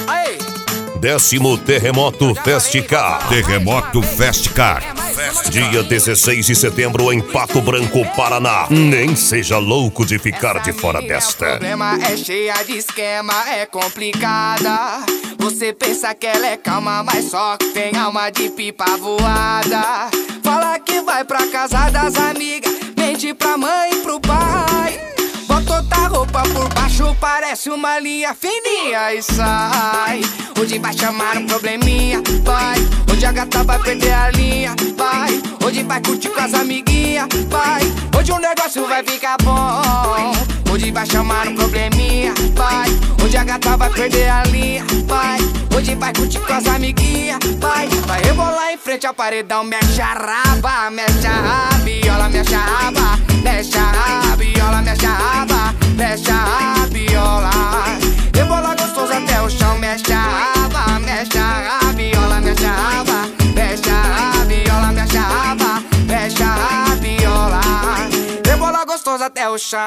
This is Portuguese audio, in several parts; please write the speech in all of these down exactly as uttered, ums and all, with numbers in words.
Décimo Terremoto Festcar. Terremoto Festcar. Dia dezesseis de setembro em Pato Branco, Paraná. Nem seja louco de ficar de fora desta. O problema é cheia de esquema, é complicada. Você pensa que ela é calma, mas só que tem alma de pipa voada. Fala que vai pra casa das amigas, mente pra mãe e pro pai. Bota outra roupa por baixo, parece uma linha fininha e sai. Hoje vai chamar um probleminha, vai. Hoje a gata vai perder a linha, vai. Hoje vai curtir com as amiguinhas, vai. Hoje o negócio vai ficar bom. Hoje vai chamar um probleminha, vai. Hoje a gata vai perder a linha, vai. Hoje vai curtir com as amiguinhas, vai. Vai rebolar em frente ao paredão, mexe a raba, mexe a rabiola, mexe a raba, mexe a rabiola, mexe a raba, mexe a rabiola. Rebola gostoso até o chão, mexe a raba, mexe a rabiola, mexe a raba, mexe a rabiola, mexe a raba, mexe a rabiola. Rebola gostoso até o chão.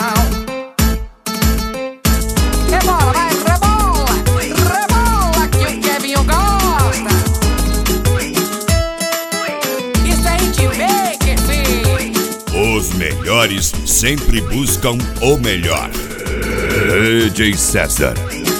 Rebola, vai, rebola, rebola que o Kevinho gosta. Isso é hitmaker, filho. Os melhores sempre buscam o melhor. D J César.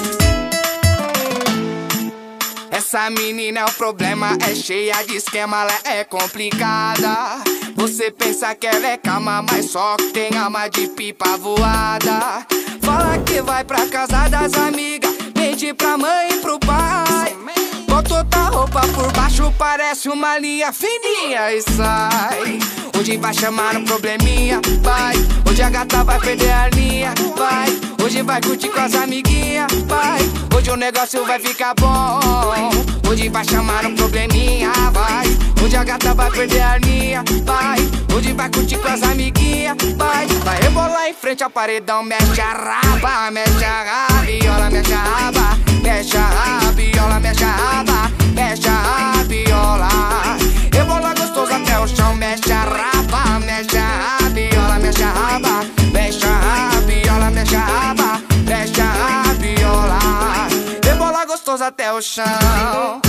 Essa menina é o problema, é cheia de esquema, ela é complicada. Você pensa que ela é calma, mas só que tem alma de pipa voada. Fala que vai pra casa das amigas, mente pra mãe e pro pai. Bota outra roupa por baixo, parece uma linha fininha e sai. Hoje vai chamar um probleminha, vai. Hoje a gata vai perder a linha, vai. Hoje vai curtir com as amiguinhas, vai. Hoje o negócio vai ficar bom. Hoje vai chamar um probleminha, vai. Hoje a gata vai perder a linha, vai. Hoje vai curtir com as amiguinhas, vai. Vai rebolar em frente ao paredão, mexe a raba, mexe a rabiola, mexe a raba, mexe a rabiola, mexe a raba, mexe a rabiola. Rebola gostoso até o chão, mexe a raba, mexe a rabiola, mexe a raba, mexe a rabiola, mexe a raba, mexe a rabiola. Rebola gostoso até o chão.